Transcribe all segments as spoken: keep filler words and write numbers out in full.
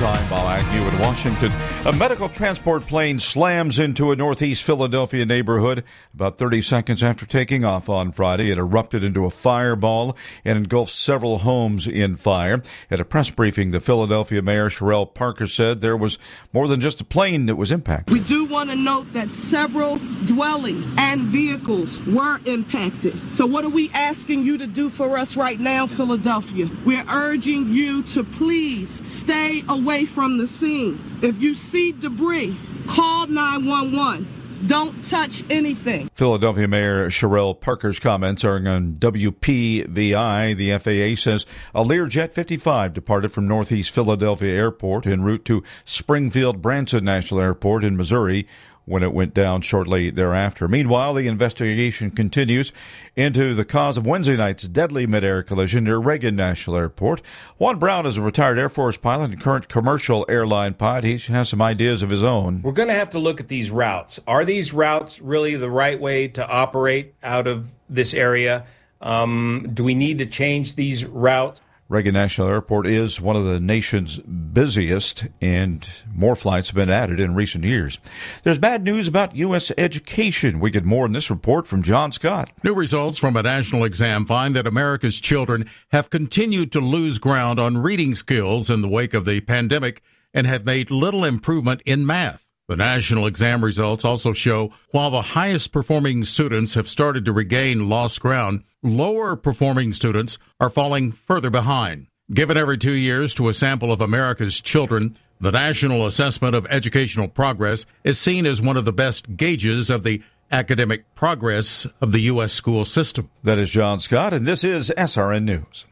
I'm Bob Agnew in Washington. A medical transport plane slams into a northeast Philadelphia neighborhood. About thirty seconds after taking off on Friday, it erupted into a fireball and engulfed several homes in fire. At a press briefing, the Philadelphia mayor, Sherelle Parker, said there was more than just a plane that was impacted. We do want to note that several dwellings and vehicles were impacted. So what are we asking you to do for us right now, Philadelphia? We're urging you to please stay away from the scene. If you see debris, call nine one one. Don't touch anything. Philadelphia Mayor Sherelle Parker's comments are on W P V I. The F A A says a Learjet fifty-five departed from Northeast Philadelphia Airport en route to Springfield Branson National Airport in Missouri when it went down shortly thereafter. Meanwhile, the investigation continues into the cause of Wednesday night's deadly mid-air collision near Reagan National Airport. Juan Brown is a retired Air Force pilot and current commercial airline pilot. He has some ideas of his own. We're going to have to look at these routes. Are these routes really the right way to operate out of this area? Um, do we need to change these routes? Reagan National Airport is one of the nation's busiest, and more flights have been added in recent years. There's bad news about U S education. We get more in this report from John Scott. New results from a national exam find that America's children have continued to lose ground on reading skills in the wake of the pandemic and have made little improvement in math. The national exam results also show while the highest performing students have started to regain lost ground, lower performing students are falling further behind. Given every two years to a sample of America's children, the National Assessment of Educational Progress is seen as one of the best gauges of the academic progress of the U S school system. That is John Scott, and this is S R N News.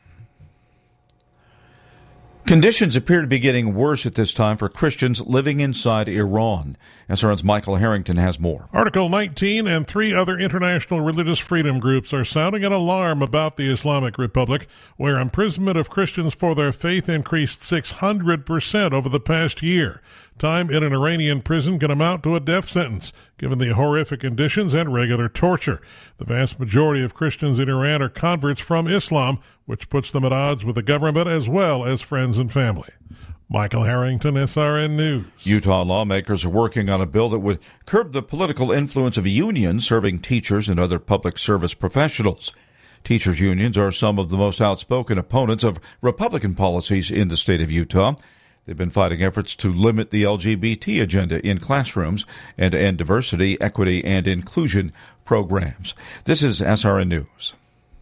Conditions appear to be getting worse at this time for Christians living inside Iran. S R N's Michael Harrington has more. Article nineteen and three other international religious freedom groups are sounding an alarm about the Islamic Republic, where imprisonment of Christians for their faith increased six hundred percent over the past year. Time in an Iranian prison can amount to a death sentence, given the horrific conditions and regular torture. The vast majority of Christians in Iran are converts from Islam, which puts them at odds with the government as well as friends and family. Michael Harrington, S R N News. Utah lawmakers are working on a bill that would curb the political influence of unions serving teachers and other public service professionals. Teachers' unions are some of the most outspoken opponents of Republican policies in the state of Utah. They've been fighting efforts to limit the L G B T agenda in classrooms and end diversity, equity, and inclusion programs. This is S R N News.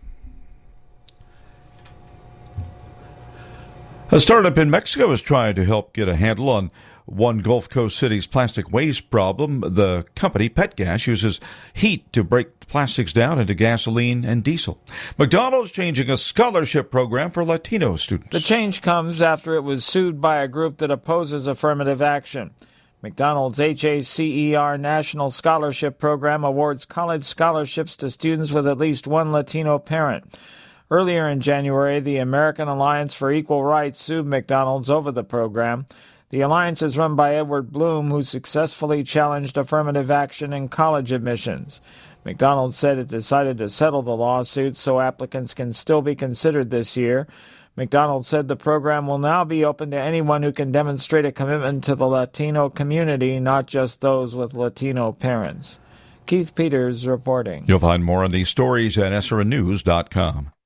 A startup in Mexico is trying to help get a handle on one Gulf Coast city's plastic waste problem. The company, PetGas, uses heat to break plastics down into gasoline and diesel. McDonald's changing a scholarship program for Latino students. The change comes after it was sued by a group that opposes affirmative action. McDonald's H A C E R National Scholarship Program awards college scholarships to students with at least one Latino parent. Earlier in January, the American Alliance for Equal Rights sued McDonald's over the program. The alliance is run by Edward Bloom, who successfully challenged affirmative action in college admissions. McDonald's said it decided to settle the lawsuit so applicants can still be considered this year. McDonald's said the program will now be open to anyone who can demonstrate a commitment to the Latino community, not just those with Latino parents. Keith Peters reporting. You'll find more on these stories at S R N news dot com.